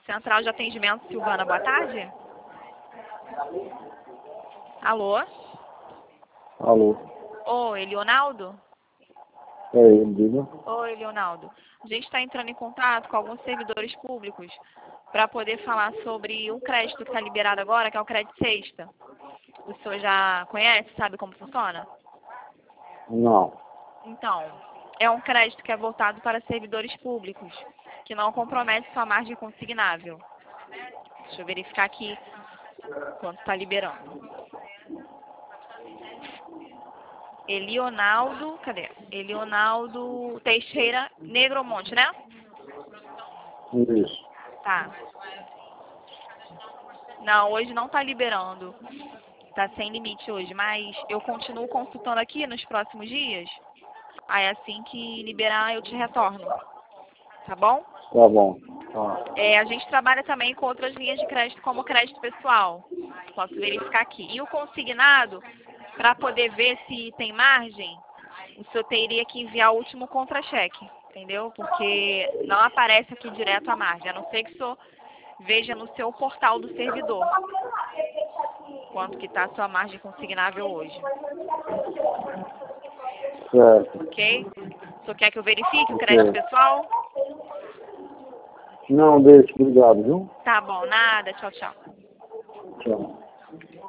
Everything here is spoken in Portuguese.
Central de Atendimento Silvana, boa tarde. Alô? Alô? Oi, Leonardo? É ele, diga. Oi, Leonardo. A gente está entrando em contato com alguns servidores públicos para poder falar sobre um crédito que está liberado agora, que é o Crédito Sexta. O senhor já conhece, sabe como funciona? Não. Então, é um crédito que é voltado para servidores públicos, que não compromete sua margem consignável. Deixa eu verificar aqui quanto está liberando. Elionaldo, cadê? Elionaldo Teixeira Negromonte, né? Isso. Tá. Não, hoje não tá liberando. Tá sem limite hoje, mas eu continuo consultando aqui nos próximos dias. Aí assim que liberar eu te retorno. Tá bom? Tá bom. Tá. A gente trabalha também com outras linhas de crédito, como crédito pessoal. Posso verificar aqui. E o consignado, para poder ver se tem margem, o senhor teria que enviar o último contra-cheque, entendeu? Porque não aparece aqui direto a margem, a não ser que o senhor veja no seu portal do servidor quanto que está a sua margem consignável hoje. Certo. Ok? O senhor quer que eu verifique o Ok. crédito pessoal? Não, deixa. Obrigado, viu? Tá bom, nada. Tchau, tchau. Tchau.